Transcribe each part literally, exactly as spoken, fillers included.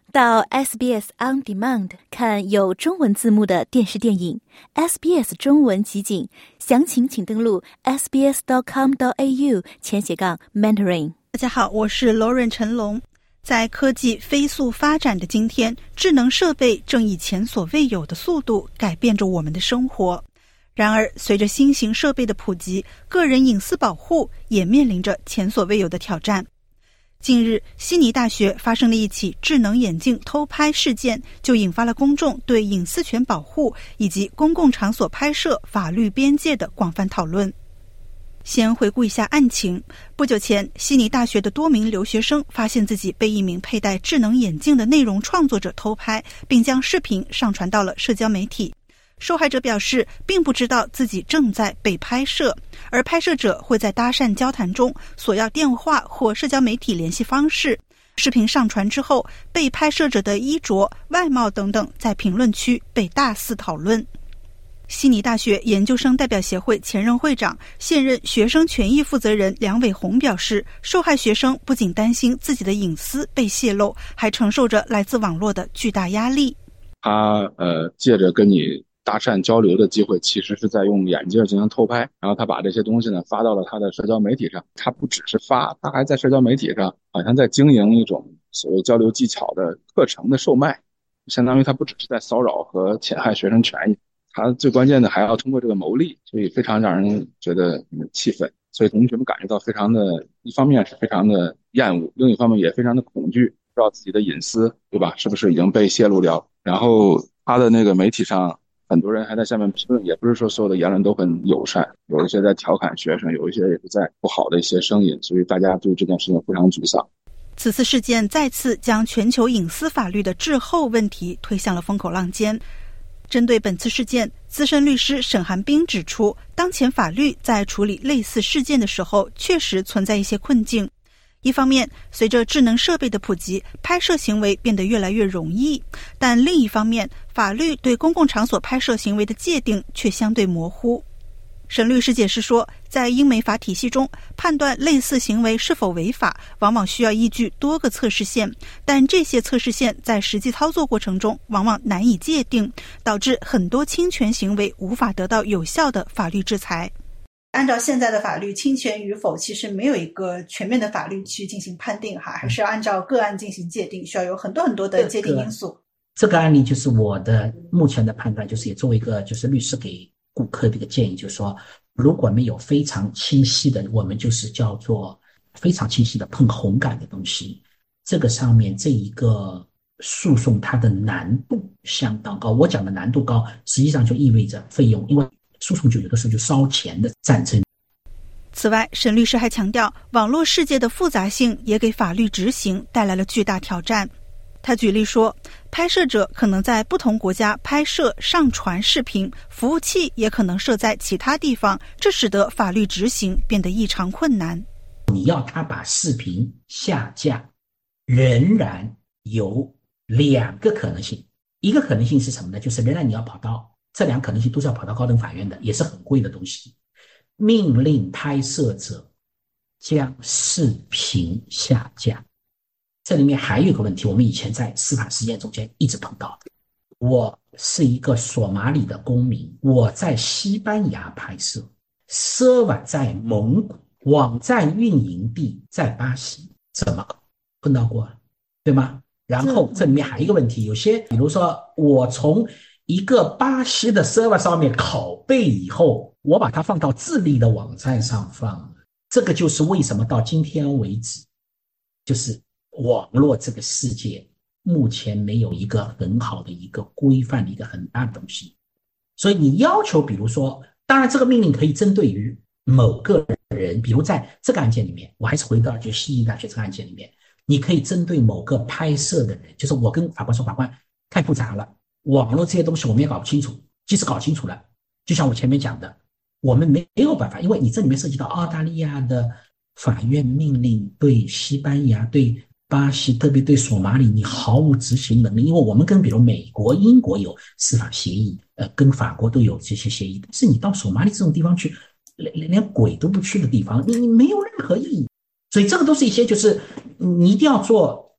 到 S B S On Demand 看有中文字幕的电视电影 S B S 中文集锦，详情请登录 s b s dot com dot a u 前斜杠 mentoring。 大家好，我是 Lauren 陈龙。在科技飞速发展的今天，智能设备正以前所未有的速度改变着我们的生活。然而，随着新型设备的普及，个人隐私保护也面临着前所未有的挑战。近日，悉尼大学发生了一起智能眼镜偷拍事件，就引发了公众对隐私权保护以及公共场所拍摄法律边界的广泛讨论。先回顾一下案情。不久前，悉尼大学的多名留学生发现自己被一名佩戴智能眼镜的内容创作者偷拍，并将视频上传到了社交媒体。受害者表示并不知道自己正在被拍摄，而拍摄者会在搭讪交谈中索要电话或社交媒体联系方式。视频上传之后，被拍摄者的衣着、外貌等等在评论区被大肆讨论。悉尼大学研究生代表协会前任会长、现任学生权益负责人梁伟宏表示，受害学生不仅担心自己的隐私被泄露，还承受着来自网络的巨大压力。 他呃借着跟你搭讪交流的机会，其实是在用眼镜进行偷拍，然后他把这些东西呢发到了他的社交媒体上。他不只是发，他还在社交媒体上好像在经营一种所谓交流技巧的课程的售卖，相当于他不只是在骚扰和侵害学生权益，他最关键的还要通过这个牟利，所以非常让人觉得气愤。所以同学们感觉到非常的，一方面是非常的厌恶，另一方面也非常的恐惧，不知道自己的隐私，对吧，是不是已经被泄露掉。然后他的那个媒体上很多人还在下面评论，也不是说所有的言论都很友善，有一些在调侃学生，有一些也是在不好的一些声音，所以大家对这件事情非常沮丧。 此次事件再次将全球隐私法律的滞后问题推向了风口浪尖。针对本次事件，资深律师沈寒冰指出，当前法律在处理类似事件的时候确实存在一些困境。一方面，随着智能设备的普及，拍摄行为变得越来越容易，但另一方面，法律对公共场所拍摄行为的界定却相对模糊。沈律师解释说，在英美法体系中，判断类似行为是否违法，往往需要依据多个测试线，但这些测试线在实际操作过程中往往难以界定，导致很多侵权行为无法得到有效的法律制裁。按照现在的法律，侵权与否其实没有一个全面的法律去进行判定哈，还是要按照个案进行界定，需要有很多很多的界定因素。 这个案例就是我的目前的判断，就是也作为一个就是律师给顾客的一个建议，就是说，如果没有非常清晰的，我们就是叫做非常清晰的碰红感的东西，这个上面这一个诉讼它的难度相当高。我讲的难度高，实际上就意味着费用，因为诉讼就有的时候就烧钱的战争。 此外，沈律师还强调，网络世界的复杂性也给法律执行带来了巨大挑战。他举例说，拍摄者可能在不同国家拍摄上传视频，服务器也可能设在其他地方，这使得法律执行变得异常困难。 你要他把视频下架，仍然有两个可能性。一个可能性是什么呢？就是仍然你要跑到，这两个可能性都是要跑到高等法院的，也是很贵的东西。命令拍摄者将视频下架。这里面还有一个问题，我们以前在司法实践中间一直碰到的。我是一个索马里的公民，我在西班牙拍摄， server 在蒙古，网站运营地在巴西，怎么碰到过，对吗？然后这里面还有一个问题，有些比如说我从一个巴西的 server 上面拷贝以后，我把它放到智利的网站上放，这个就是为什么到今天为止，就是网络这个世界目前没有一个很好的一个规范的一个很大的东西。所以你要求比如说，当然这个命令可以针对于某个人，比如在这个案件里面，我还是回到就悉尼大学这个案件里面，你可以针对某个拍摄的人，就是我跟法官说，法官太复杂了，网络这些东西我们也搞不清楚，即使搞清楚了，就像我前面讲的，我们没有办法，因为你这里面涉及到澳大利亚的法院命令对西班牙、对巴西，特别对索马里，你毫无执行能力。因为我们跟比如美国、英国有司法协议，呃，跟法国都有这些协议，但是你到索马里这种地方去，连连鬼都不去的地方，你你没有任何意义。所以这个都是一些就是你一定要做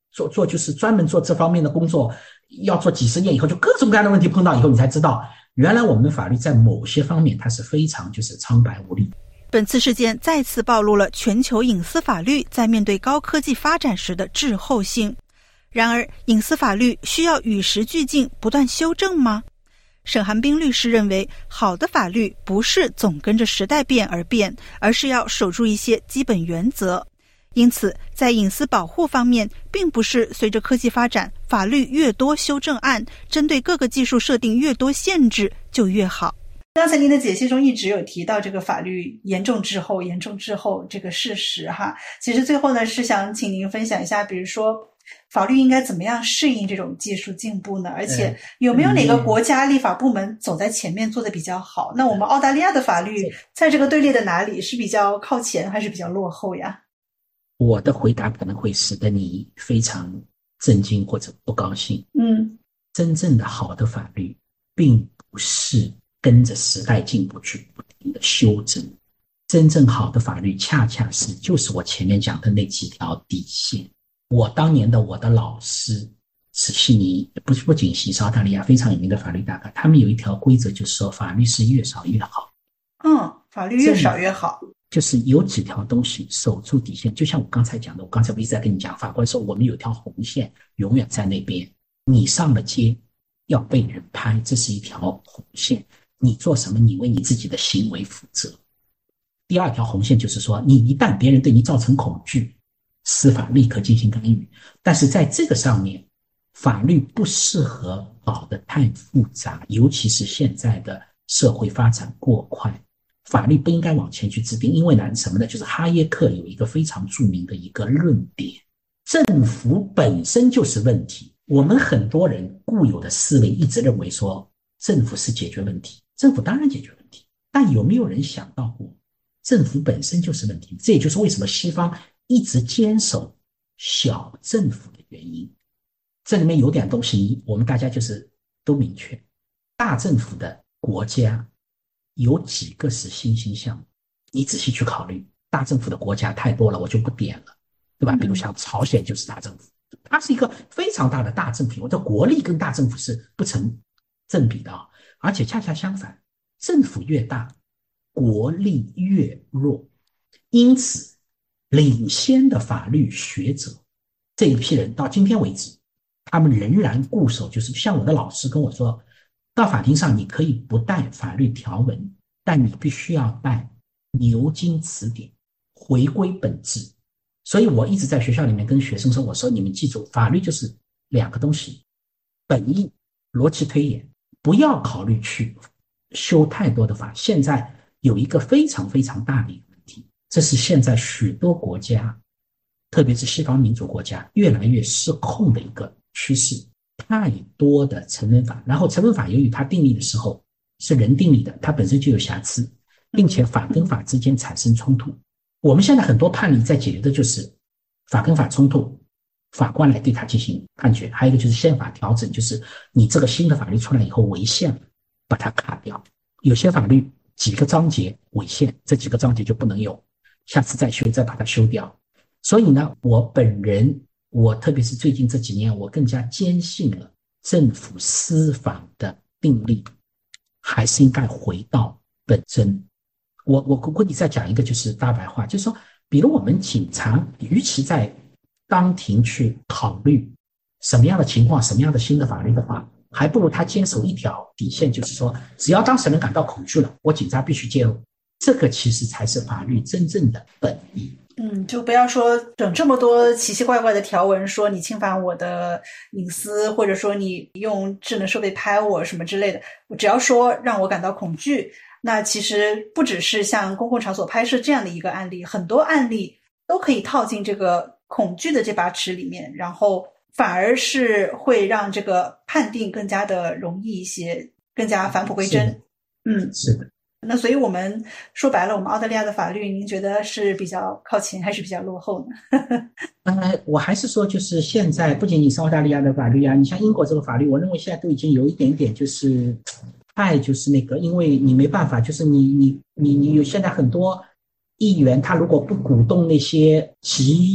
做做就是专门做这方面的工作，要做几十年以后，就各种各样的问题碰到以后，你才知道原来我们的法律在某些方面它是非常就是苍白无力。 本次事件再次暴露了全球隐私法律在面对高科技发展时的滞后性。然而，隐私法律需要与时俱进，不断修正吗？沈寒冰律师认为，好的法律不是总跟着时代变而变，而是要守住一些基本原则。因此，在隐私保护方面，并不是随着科技发展，法律越多修正案，针对各个技术设定越多限制就越好。刚才您的解析中一直有提到这个法律严重滞后、严重滞后这个事实哈。其实最后呢，是想请您分享一下，比如说法律应该怎么样适应这种技术进步呢？而且有没有哪个国家立法部门走在前面做得比较好？那我们澳大利亚的法律在这个队列的哪里是比较靠前还是比较落后呀？ 我的回答可能会使得你非常震惊或者不高兴。 嗯， 真正的好的法律并不是跟着时代进步去不停的修正，真正好的法律恰恰是就是我前面讲的那几条底线。我当年的我的老师史悉尼，不不仅是澳大利亚非常有名的法律大咖，他们有一条规则，就是说法律是越少越好。 嗯，法律越少越好， 就是有几条东西守住底线。就像我刚才讲的，我刚才不一直在跟你讲，法官说我们有条红线永远在那边，你上了街要被人拍，这是一条红线，你做什么你为你自己的行为负责。第二条红线就是说，你一旦别人对你造成恐惧，司法立刻进行干预。但是在这个上面，法律不适合搞得太复杂，尤其是现在的社会发展过快，法律不应该往前去制定。因为呢什么呢，就是哈耶克有一个非常著名的一个论点，政府本身就是问题。我们很多人固有的思维一直认为说政府是解决问题，政府当然解决问题，但有没有人想到过政府本身就是问题？这也就是为什么西方一直坚守小政府的原因。这里面有点东西我们大家就是都明确，大政府的国家有几个是欣欣向荣，你仔细去考虑，大政府的国家太多了，我就不点了，对吧？比如像朝鲜就是大政府，它是一个非常大的大政府，我的国力跟大政府是不成正比的。而且恰恰相反，政府越大国力越弱，因此领先的法律学者这一批人到今天为止，他们仍然固守，就是像我的老师跟我说，到法庭上你可以不带法律条文，但你必须要带牛津词典，回归本质。所以我一直在学校里面跟学生说，我说你们记住，法律就是两个东西，本意、逻辑推演，不要考虑去修太多的法。现在有一个非常非常大的一个问题，这是现在许多国家，特别是西方民主国家越来越失控的一个趋势。太多的成文法，然后成文法由于它订立的时候是人订立的，它本身就有瑕疵，并且法跟法之间产生冲突。我们现在很多判例在解决的就是法跟法冲突，法官来对它进行判决。还有一个就是宪法调整，就是你这个新的法律出来以后违宪，把它卡掉。有些法律几个章节违宪，这几个章节就不能用，下次再修再把它修掉。所以呢，我本人我特别是最近这几年，我更加坚信了政府司法的定力还是应该回到本真。我我我跟你再讲一个就是大白话，就是说比如我们警察与其在当庭去考虑什么样的情况什么样的新的法律的话，还不如他坚守一条底线，就是说只要当事人感到恐惧了，我警察必须介入。这个其实才是法律真正的本意。 嗯，就不要说整这么多奇奇怪怪的条文，说你侵犯我的隐私，或者说你用智能设备拍我什么之类的。我只要说让我感到恐惧，那其实不只是像公共场所拍摄这样的一个案例，很多案例都可以套进这个恐惧的这把尺里面，然后反而是会让这个判定更加的容易一些，更加返璞归真。嗯， 是的。 那所以我们说白了，我们澳大利亚的法律您觉得是比较靠前还是比较落后呢？ 呃，我还是说就是现在不仅仅是澳大利亚的法律啊，你像英国这个法律，我认为现在都已经有一点点就是太就是那个，因为你没办法，就是你你你你有现在很多议员，他如果不鼓动那些极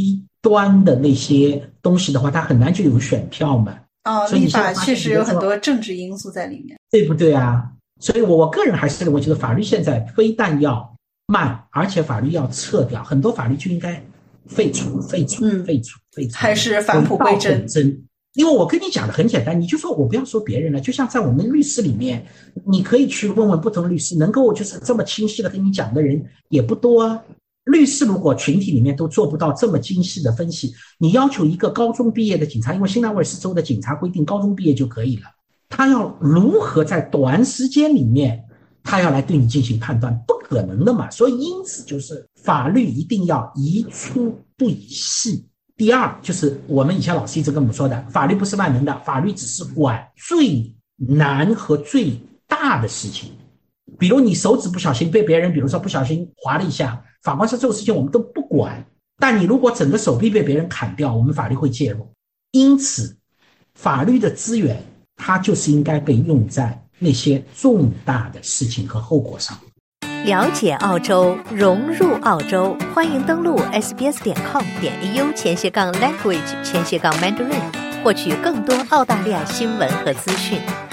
端的那些东西的话，它很难就有选票嘛。 哦， 所以立法确实有很多政治因素在里面， 对不对啊？所以我我个人还是认为，就是法律现在非但要慢，而且法律要撤掉，很多法律就应该废除、废除、 嗯、 废除、废除， 还是返璞归真。 因为我跟你讲的很简单，你就说我不要说别人了，就像在我们律师里面，你可以去问问不同的律师，能够就是这么清晰的跟你讲的人也不多啊。律师如果群体里面都做不到这么精细的分析，你要求一个高中毕业的警察，因为新南威尔士州的警察规定高中毕业就可以了，他要如何在短时间里面他要来对你进行判断，不可能的嘛。所以因此就是法律一定要宜粗不宜细。第二就是我们以前老师一直跟我们说的，法律不是万能的，法律只是管最难和最大的事情。比如你手指不小心被别人比如说不小心划了一下，法官说这种事情我们都不管，但你如果整个手臂被别人砍掉，我们法律会介入。因此法律的资源它就是应该被用在那些重大的事情和后果上。 了解澳洲，融入澳洲，欢迎登录 s b s 点 com 点 a u 前斜杠 language 前斜杠 mandarin， 获取更多澳大利亚新闻和资讯。